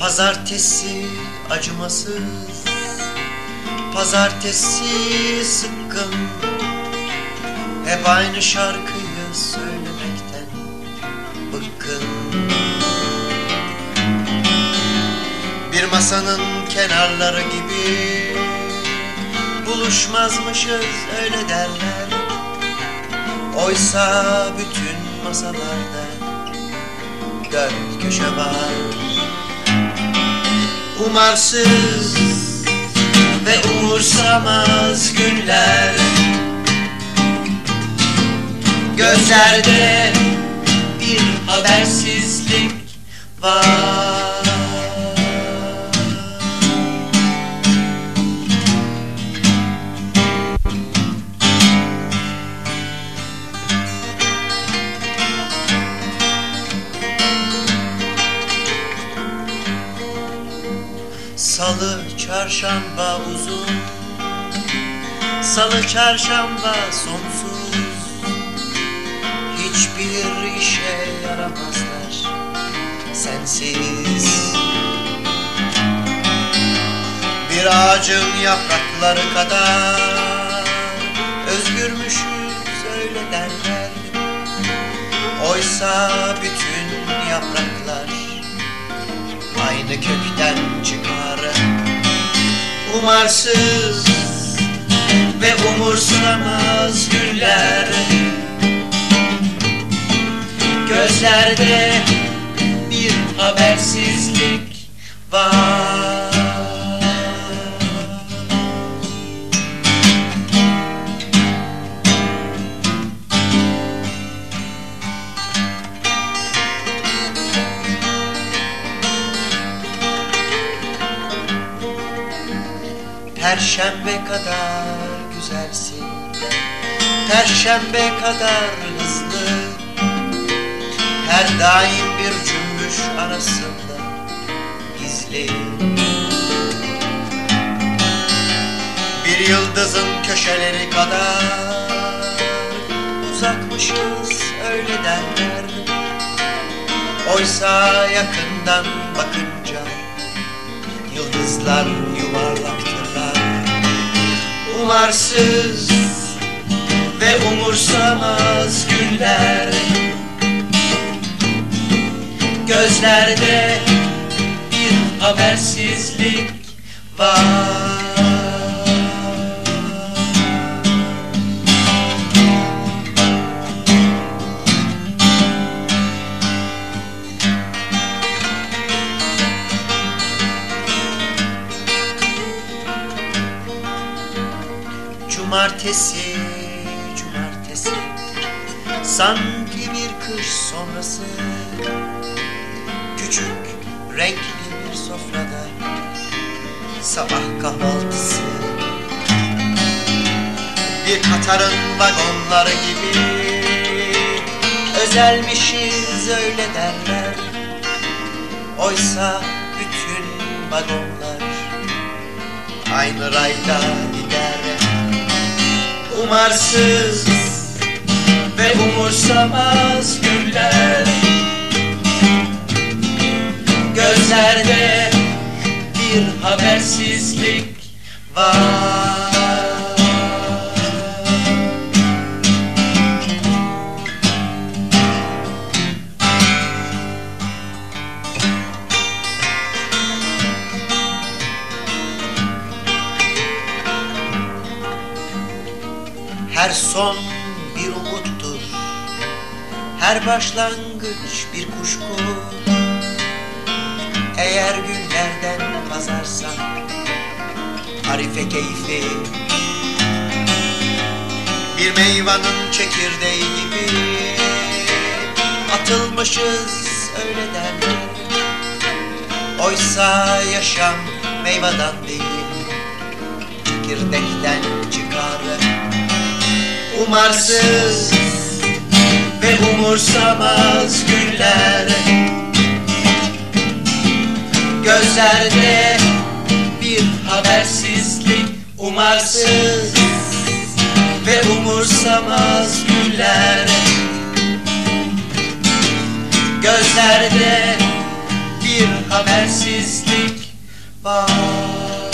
Pazartesi acımasız, pazartesi sıkkın, hep aynı şarkıyı söylemekten bıkkın. Bir masanın kenarları gibi buluşmazmışız öyle derler. Oysa bütün masalarda dört köşe var. Umarsız ve umursamaz günler, gözlerde bir habersizlik var. Salı, çarşamba uzun, salı, çarşamba sonsuz. Hiçbir işe yaramazlar sensiz. Bir ağacın yaprakları kadar özgürmüşüz öyle derler. Oysa bütün yapraklar aynı kökten çıkar. Umarsız ve umursamaz günler, gözlerde bir habersizlik var. Perşembe kadar güzelsin, Perşembe kadar hızlı, her daim bir cümbüş arasında gizli. Bir yıldızın köşeleri kadar uzakmışız öyle derler. Oysa yakından bakınca yıldızlar yuvarlaktırlar. Umarsız ve umursamaz günler, gözlerde bir habersizlik var. Cumartesi, cumartesi, sanki bir kış sonrası. Küçük, renkli bir sofrada sabah kahvaltısı. Bir Katar'ın vagonları gibi özelmişiz öyle derler. Oysa bütün vagonlar aynı rayda gider. Umarsız ve umursamaz günler, gözlerde bir habersizlik var. Her son bir umuttur, her başlangıç bir kuşku. Eğer günlerden pazarsa Arife keyfi, bir meyvanın çekirdeği gibi atılmışız öyle derler. Oysa yaşam meyveden değil, çekirdekten çıkar. Umarsız ve umursamaz günler, gözlerde bir habersizlik. Umarsız ve umursamaz günler, gözlerde bir habersizlik var.